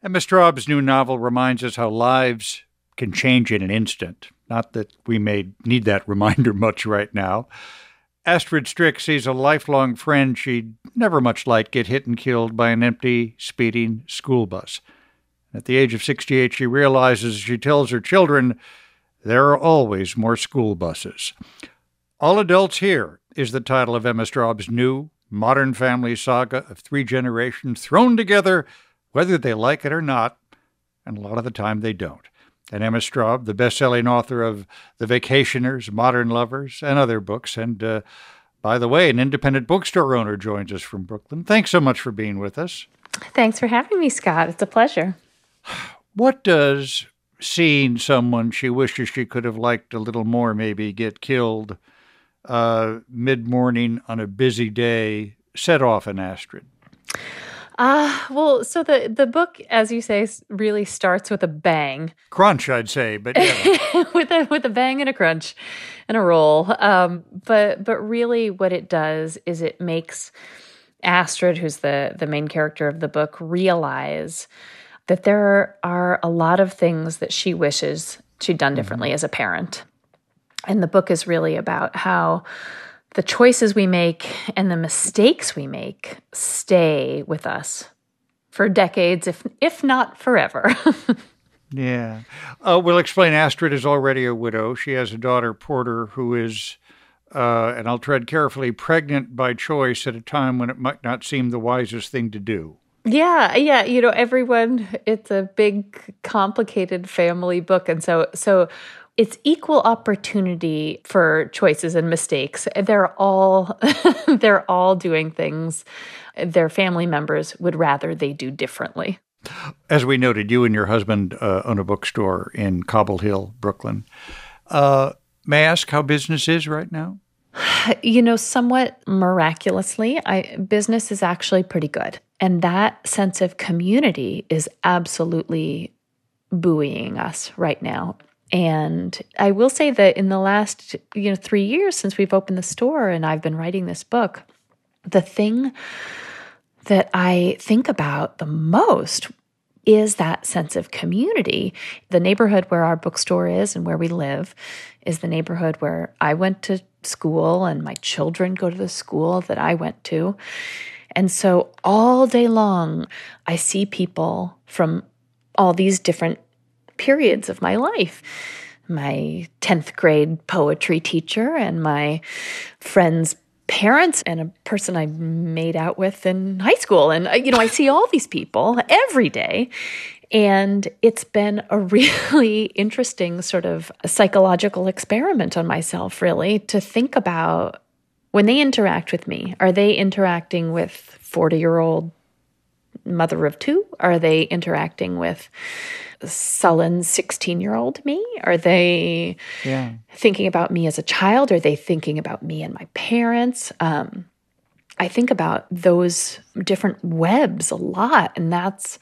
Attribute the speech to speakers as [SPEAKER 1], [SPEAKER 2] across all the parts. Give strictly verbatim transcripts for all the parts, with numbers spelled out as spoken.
[SPEAKER 1] Emma Straub's new novel reminds us how lives can change in an instant. Not that we may need that reminder much right now. Astrid Strick sees a lifelong friend she'd never much liked get hit and killed by an empty, speeding school bus. At the age of sixty-eight, she realizes, she tells her children, there are always more school buses. All Adults Here is the title of Emma Straub's new modern family saga of three generations thrown together, whether they like it or not, and a lot of the time they don't. And Emma Straub, the best-selling author of The Vacationers, Modern Lovers, and other books. And, uh, by the way, an independent bookstore owner joins us from Brooklyn. Thanks so much for being with us.
[SPEAKER 2] Thanks for having me, Scott. It's a pleasure.
[SPEAKER 1] What does seeing someone she wishes she could have liked a little more maybe get killed uh, mid-morning on a busy day set off in Astrid?
[SPEAKER 2] Uh, well, so the, the book, as you say, really starts with a bang.
[SPEAKER 1] Crunch, I'd say, but yeah.
[SPEAKER 2] with a with a bang and a crunch and a roll. Um, but but really what it does is it makes Astrid, who's the, the main character of the book, realize that there are a lot of things that she wishes she'd done differently mm-hmm. as a parent. And the book is really about how the choices we make and the mistakes we make stay with us for decades, if if not forever.
[SPEAKER 1] Yeah. Uh, we'll explain Astrid is already a widow. She has a daughter, Porter, who is, uh, and I'll tread carefully, pregnant by choice at a time when it might not seem the wisest thing to do.
[SPEAKER 2] Yeah, yeah. You know, everyone, it's a big, complicated family book. And so, so it's equal opportunity for choices and mistakes. They're all they're all doing things their family members would rather they do differently.
[SPEAKER 1] As we noted, you and your husband uh, own a bookstore in Cobble Hill, Brooklyn. Uh, may I ask how business is right now?
[SPEAKER 2] You know, somewhat miraculously, I, business is actually pretty good. And that sense of community is absolutely buoying us right now. And I will say that in the last, you know, three years since we've opened the store and I've been writing this book, the thing that I think about the most is that sense of community. The neighborhood where our bookstore is and where we live is the neighborhood where I went to school and my children go to the school that I went to. And so all day long, I see people from all these different periods of my life. My tenth grade poetry teacher and my friend's parents and a person I made out with in high school. And, you know, I see all these people every day. And it's been a really interesting sort of psychological experiment on myself, really, to think about when they interact with me, are they interacting with forty-year-old mother of two? Are they interacting with sullen sixteen-year-old me? Are they yeah. thinking about me as a child? Are they thinking about me and my parents? Um, I think about those different webs a lot, and that's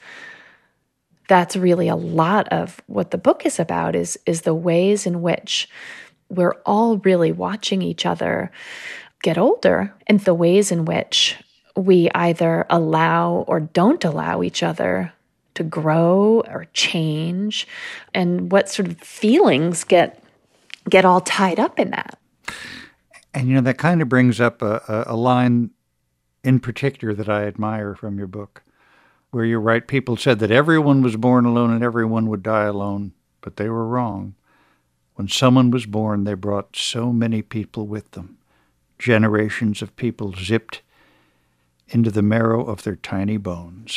[SPEAKER 2] that's really a lot of what the book is about, is, is the ways in which we're all really watching each other get older, and the ways in which we either allow or don't allow each other to grow or change, and what sort of feelings get get all tied up in that.
[SPEAKER 1] And, you know, that kind of brings up a, a, a line in particular that I admire from your book, where you write, people said that everyone was born alone and everyone would die alone, but they were wrong. When someone was born, they brought so many people with them. Generations of people zipped into the marrow of their tiny bones.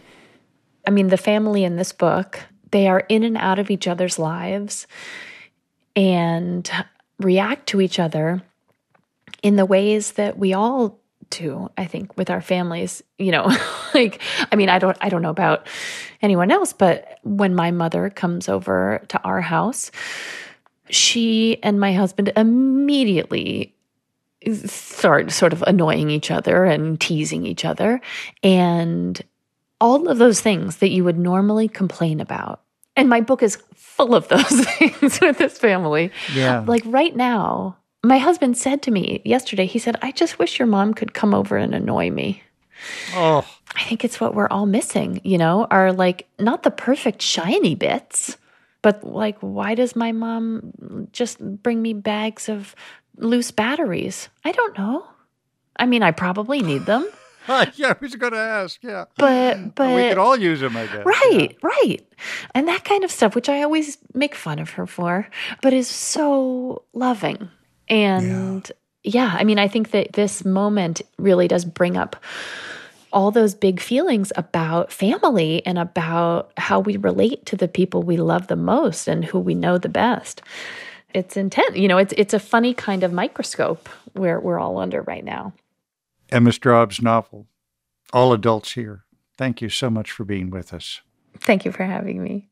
[SPEAKER 2] I mean, the family in this book, they are in and out of each other's lives and react to each other in the ways that we all do, I think, with our families. You know, like, I mean, I don't, I don't know about anyone else, but when my mother comes over to our house, she and my husband immediately start sort of annoying each other and teasing each other. And all of those things that you would normally complain about. And my book is full of those things with this family.
[SPEAKER 1] Yeah.
[SPEAKER 2] Like right now, my husband said to me yesterday, he said, I just wish your mom could come over and annoy me.
[SPEAKER 1] Oh,
[SPEAKER 2] I think it's what we're all missing, you know, are like not the perfect shiny bits, but like, why does my mom just bring me bags of loose batteries? I don't know. I mean, I probably need them.
[SPEAKER 1] yeah, I was going to ask, yeah.
[SPEAKER 2] But, but
[SPEAKER 1] we could all use them, I guess.
[SPEAKER 2] Right,
[SPEAKER 1] yeah.
[SPEAKER 2] right. And that kind of stuff, which I always make fun of her for, but is so loving. And yeah, yeah I mean, I think that this moment really does bring up all those big feelings about family and about how we relate to the people we love the most and who we know the best. It's intense. You know, it's it's a funny kind of microscope where we're all under right now.
[SPEAKER 1] Emma Straub's novel, All Adults Here. Thank you so much for being with us.
[SPEAKER 2] Thank you for having me.